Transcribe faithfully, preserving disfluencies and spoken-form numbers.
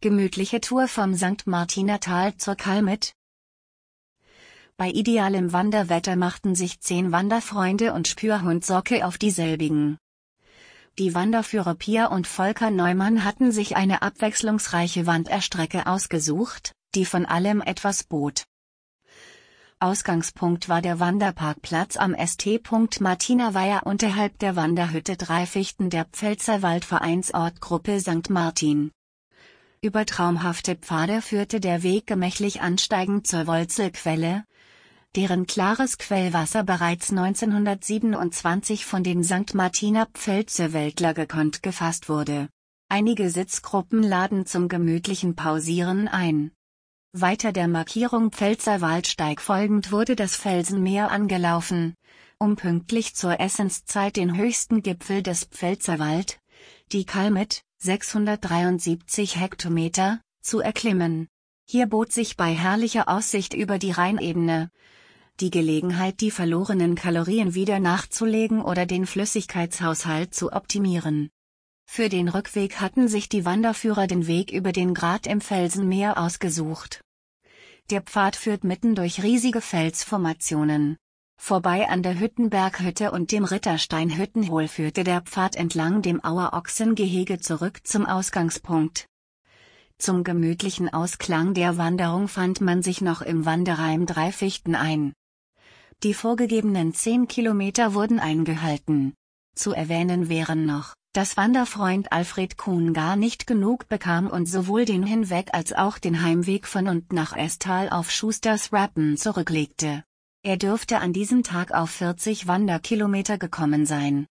Gemütliche Tour vom Sankt Martiner Tal zur Kalmit. Bei idealem Wanderwetter machten sich zehn Wanderfreunde und Spürhund Socke auf dieselbigen. Die Wanderführer Pia und Volker Neumann hatten sich eine abwechslungsreiche Wanderstrecke ausgesucht, die von allem etwas bot. Ausgangspunkt war der Wanderparkplatz am St. Martiner Weiher unterhalb der Wanderhütte Dreifichten der Pfälzerwald-Vereinsortgruppe Sankt Martin. Über traumhafte Pfade führte der Weg gemächlich ansteigend zur Wolzelquelle, deren klares Quellwasser bereits neunzehnhundertsiebenundzwanzig von den Sankt Martiner Pfälzerwäldler gekonnt gefasst wurde. Einige Sitzgruppen laden zum gemütlichen Pausieren ein. Weiter der Markierung Pfälzerwaldsteig folgend wurde das Felsenmeer angelaufen, um pünktlich zur Essenszeit den höchsten Gipfel des Pfälzerwald, die Kalmit, sechshundertdreiundsiebzig Hektometer, zu erklimmen. Hier bot sich bei herrlicher Aussicht über die Rheinebene die Gelegenheit, die verlorenen Kalorien wieder nachzulegen oder den Flüssigkeitshaushalt zu optimieren. Für den Rückweg hatten sich die Wanderführer den Weg über den Grat im Felsenmeer ausgesucht. Der Pfad führt mitten durch riesige Felsformationen. Vorbei an der Hüttenberghütte und dem Rittersteinhüttenhohl führte der Pfad entlang dem Auer Ochsengehege zurück zum Ausgangspunkt. Zum gemütlichen Ausklang der Wanderung fand man sich noch im Wanderheim Dreifichten ein. Die vorgegebenen zehn Kilometer wurden eingehalten. Zu erwähnen wären noch, dass Wanderfreund Alfred Kuhn gar nicht genug bekam und sowohl den Hinweg als auch den Heimweg von und nach Estal auf Schusters Rappen zurücklegte. Er dürfte an diesem Tag auf vierzig Wanderkilometer gekommen sein.